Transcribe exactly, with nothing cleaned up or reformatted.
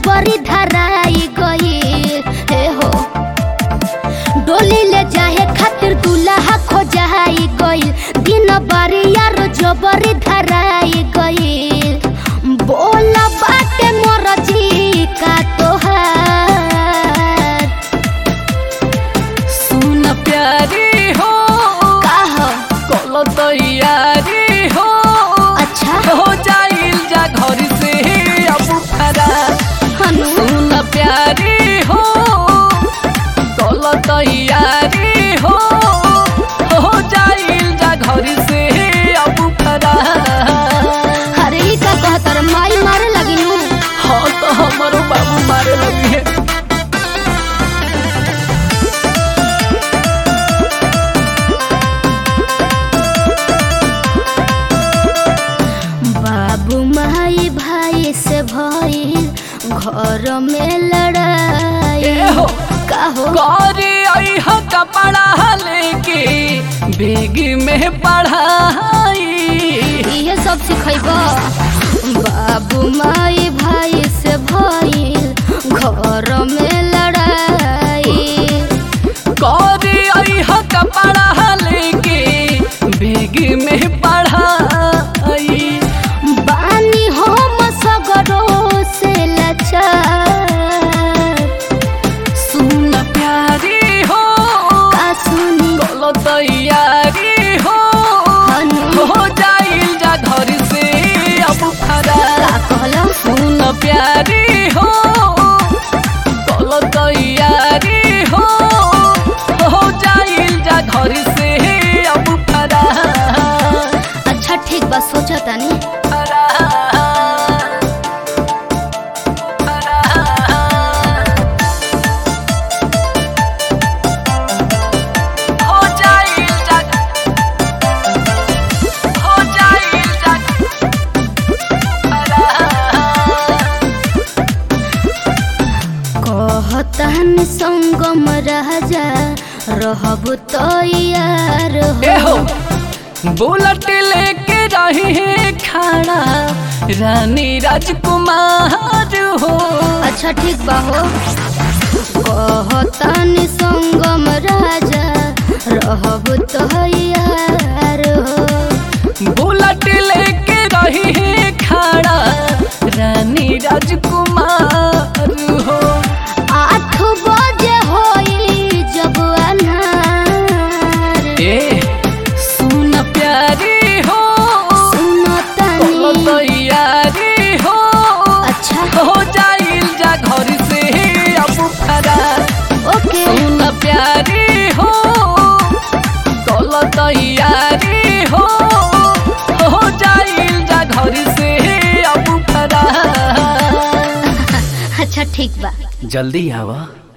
जबरी धराई गई हे हो। डोली ले जाए खातिर दूल्हा खोजाई गई दिन बारिया रो जबरी धराई गई। बोल बाटे मोर जी का तोहार सुन प्यारी हो का हो कल तैयारी हो। अच्छा हो जाइल जा घर से अब फरार। हनु सुन प्यारी हो कल तैयारी हो। हो जाइल जा घर से अब फरार। अरे ई का कहतर माई मारे लगी नु। हाँ तो हमारो बाबू मारे लगी है। बाबू माई भाई से भइल घर में लड़ाई ए हो का हो गौरी आई हो कपड़ा लेके बेग में पढ़ाई। ये सब सिखैब। बाबू माई भाई से भइल घर में लड़ाई। गौरी आई हो कपड़ा लेके बेग में पढ़ाई। बानी हम सगरो से लाचार। सुन प्यारी हो का सुनी कल तैयारी हो। हनु हो जाइल जा घर से अब फरार। का कहला सुन प्यारी हो कल तैयारी हो। हो जाइल जा घर से अब फरार। अच्छा ठीक बा सोचा तानी। फरार, फरार। हो जाइल जा हो जाइल जा फरार। कहतन संगम राजा रहब तैयार ए हो। हो बुलेट लेके रही है खाना रानी राजकुमार हो। अच्छा ठीक बा हो। कहतन संगम राजा रहब तैयार हो। बुलेट लेके रही है खाना रानी राजकुमार हो। आठ बजे होई जब अन्हार। ए सुन प्यारी हो सुनो कल तनी तैयारी हो। अच्छा हो जाइल जा घर से अब फरार। ओके सुन प्यारी हो कल तैयारी हो। हो जाइल जा घर से अब फरार। अच्छा ठीक बा। जल्दी आवा।